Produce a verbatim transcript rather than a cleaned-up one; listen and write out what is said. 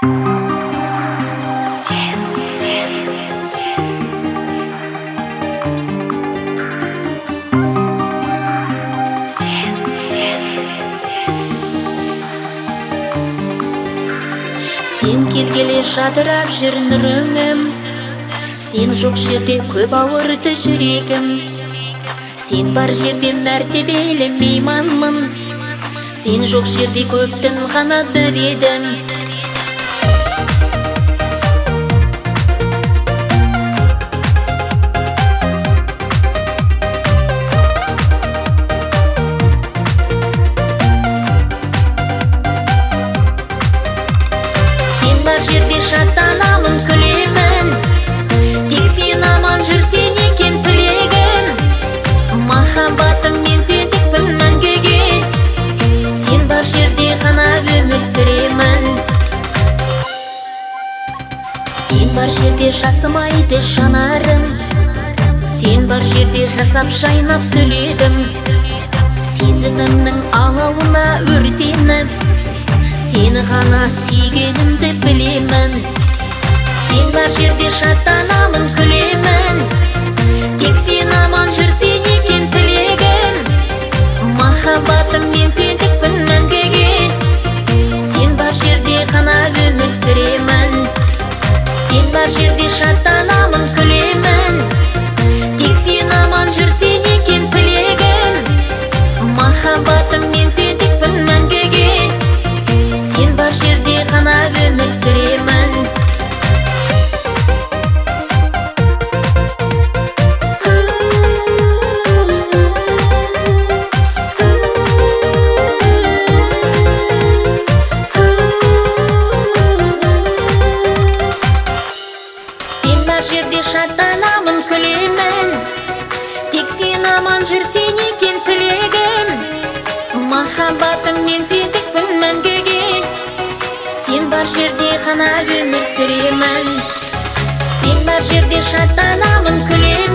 Сен келгеле жадырап жүр нұрыңым, сен жоқ жерде көп ауырды жүрегім. Сен бар жерде мәртебелі мейманмын, сен жоқ жерде көптің ғана бір едім. Жерде шаттанамын, күлемін, тек сен аман жүрсен екен тілегім. Махаббатым мен сендікпін мәңгіге, сен бар жерде ғана өмір сүремін. Сен бар жерде жасымайды жанарым, сен бар жерде жасап жайнап түледім. Сезімімнің алауына өртеніп, сені ғана сүйгенімді білемін. Сен бар жерде шаттанамын, күлемін, тек сен аман жүрсен екен тілегім. Махаббатым мен сендікпін мәңгіге, сен бар жерде ғана өмір сүремін. Сен бар жерде шаттанамын, күлемін, тек сен аман жүрсен екен тілегім. Махаббатым мен сендікпін мәңгіге, сен бар жерде ғана өмір сүремін. Сен бар жерде шаттанамын, күлемін, тек сен аман жүрсен екен тілегім. Махаббатым мен сендікпін мәңгіге, сен бар жерде ғана өмір сүремін. Сен бар жерде шаттанамын, күлемін,